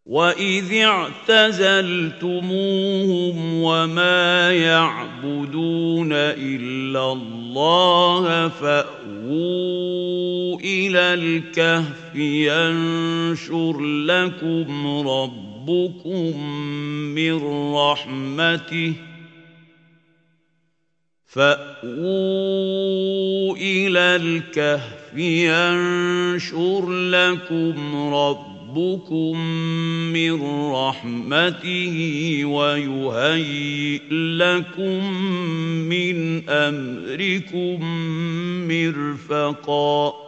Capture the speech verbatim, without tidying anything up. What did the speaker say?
وَإِذِ اعْتَزَلْتُمُوهُمْ وَمَا يَعْبُدُونَ إِلَّا اللَّهَ فَأْوُوا إِلَى الْكَهْفِ يَنشُرْ لَكُمْ رَبُّكُم مِّن رَّحْمَتِهِ فَأْوُوا إِلَى الْكَهْفِ يَنشُرْ لَكُمْ رَبُّكُم ربكم من رحمته ويهيئ لكم من أمركم مرفقا